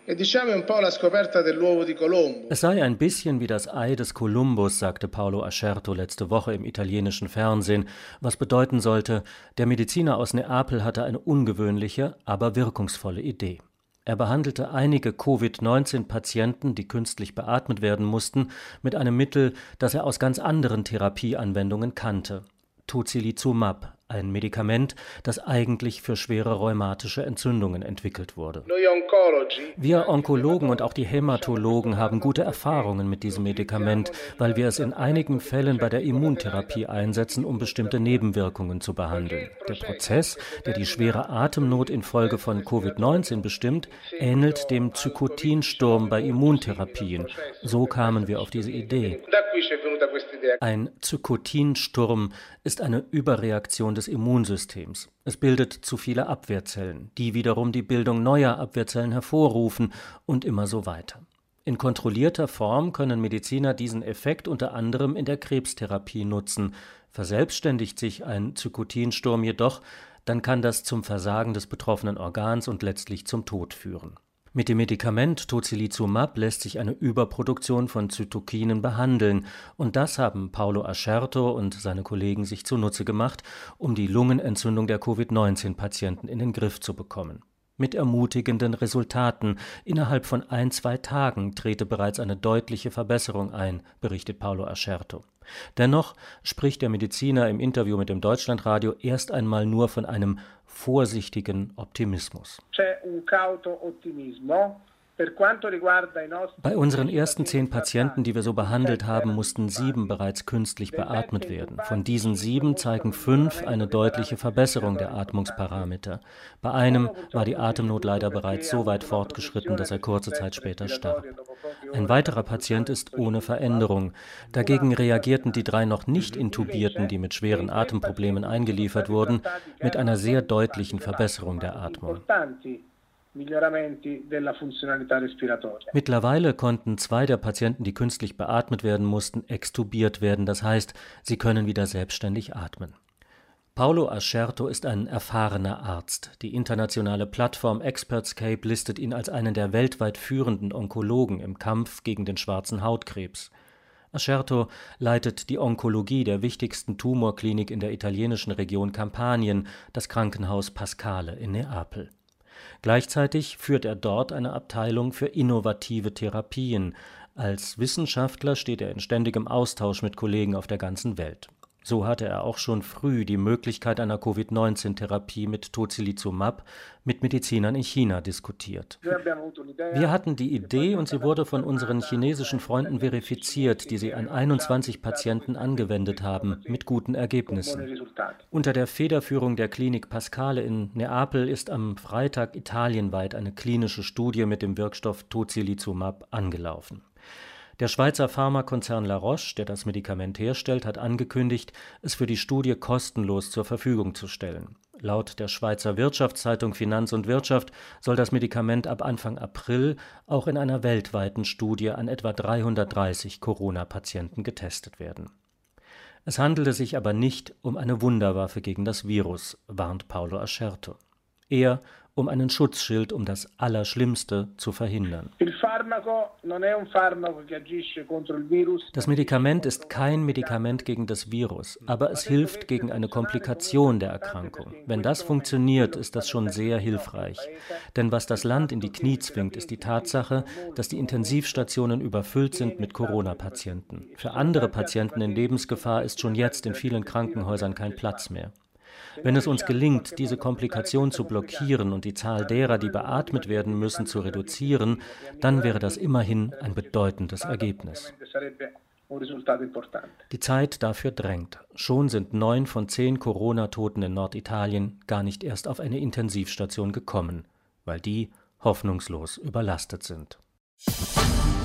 Es sei ein bisschen wie das Ei des Kolumbus, sagte Paolo Ascerto letzte Woche im italienischen Fernsehen, was bedeuten sollte, der Mediziner aus Neapel hatte eine ungewöhnliche, aber wirkungsvolle Idee. Er behandelte einige Covid-19-Patienten, die künstlich beatmet werden mussten, mit einem Mittel, das er aus ganz anderen Therapieanwendungen kannte: Tocilizumab, ein Medikament, das eigentlich für schwere rheumatische Entzündungen entwickelt wurde. Wir Onkologen und auch die Hämatologen haben gute Erfahrungen mit diesem Medikament, weil wir es in einigen Fällen bei der Immuntherapie einsetzen, um bestimmte Nebenwirkungen zu behandeln. Der Prozess, der die schwere Atemnot infolge von Covid-19 bestimmt, ähnelt dem Zytokinsturm bei Immuntherapien. So kamen wir auf diese Idee. Ein Zytokinsturm ist eine Überreaktion des Immunsystems. Es bildet zu viele Abwehrzellen, die wiederum die Bildung neuer Abwehrzellen hervorrufen und immer so weiter. In kontrollierter Form können Mediziner diesen Effekt unter anderem in der Krebstherapie nutzen. Verselbstständigt sich ein Zytokinsturm jedoch, dann kann das zum Versagen des betroffenen Organs und letztlich zum Tod führen. Mit dem Medikament Tocilizumab lässt sich eine Überproduktion von Zytokinen behandeln, und das haben Paolo Ascerto und seine Kollegen sich zunutze gemacht, um die Lungenentzündung der Covid-19-Patienten in den Griff zu bekommen. Mit ermutigenden Resultaten. Innerhalb von 1-2 Tagen trete bereits eine deutliche Verbesserung ein, berichtet Paolo Ascerto. Dennoch spricht der Mediziner im Interview mit dem Deutschlandradio erst einmal nur von einem vorsichtigen Optimismus. Bei unseren ersten 10 Patienten, die wir so behandelt haben, mussten 7 bereits künstlich beatmet werden. Von diesen 7 zeigen 5 eine deutliche Verbesserung der Atmungsparameter. Bei einem war die Atemnot leider bereits so weit fortgeschritten, dass er kurze Zeit später starb. Ein weiterer Patient ist ohne Veränderung. Dagegen reagierten die 3 noch nicht Intubierten, die mit schweren Atemproblemen eingeliefert wurden, mit einer sehr deutlichen Verbesserung der Atmung. Mittlerweile konnten 2 der Patienten, die künstlich beatmet werden mussten, extubiert werden. Das heißt, sie können wieder selbstständig atmen. Paolo Ascerto ist ein erfahrener Arzt. Die internationale Plattform Expertscape listet ihn als einen der weltweit führenden Onkologen im Kampf gegen den schwarzen Hautkrebs. Ascerto leitet die Onkologie der wichtigsten Tumorklinik in der italienischen Region Kampanien, das Krankenhaus Pascale in Neapel. Gleichzeitig führt er dort eine Abteilung für innovative Therapien. Als Wissenschaftler steht er in ständigem Austausch mit Kollegen auf der ganzen Welt. So hatte er auch schon früh die Möglichkeit einer Covid-19-Therapie mit Tocilizumab mit Medizinern in China diskutiert. Wir hatten die Idee und sie wurde von unseren chinesischen Freunden verifiziert, die sie an 21 Patienten angewendet haben, mit guten Ergebnissen. Unter der Federführung der Klinik Pascale in Neapel ist am Freitag italienweit eine klinische Studie mit dem Wirkstoff Tocilizumab angelaufen. Der Schweizer Pharmakonzern La Roche, der das Medikament herstellt, hat angekündigt, es für die Studie kostenlos zur Verfügung zu stellen. Laut der Schweizer Wirtschaftszeitung Finanz und Wirtschaft soll das Medikament ab Anfang April auch in einer weltweiten Studie an etwa 330 Corona-Patienten getestet werden. Es handelte sich aber nicht um eine Wunderwaffe gegen das Virus, warnt Paolo Ascerto. Eher um einen Schutzschild, um das Allerschlimmste zu verhindern. Das Medikament ist kein Medikament gegen das Virus, aber es hilft gegen eine Komplikation der Erkrankung. Wenn das funktioniert, ist das schon sehr hilfreich. Denn was das Land in die Knie zwingt, ist die Tatsache, dass die Intensivstationen überfüllt sind mit Corona-Patienten. Für andere Patienten in Lebensgefahr ist schon jetzt in vielen Krankenhäusern kein Platz mehr. Wenn es uns gelingt, diese Komplikation zu blockieren und die Zahl derer, die beatmet werden müssen, zu reduzieren, dann wäre das immerhin ein bedeutendes Ergebnis. Die Zeit dafür drängt. Schon sind 9 von 10 Corona-Toten in Norditalien gar nicht erst auf eine Intensivstation gekommen, weil die hoffnungslos überlastet sind.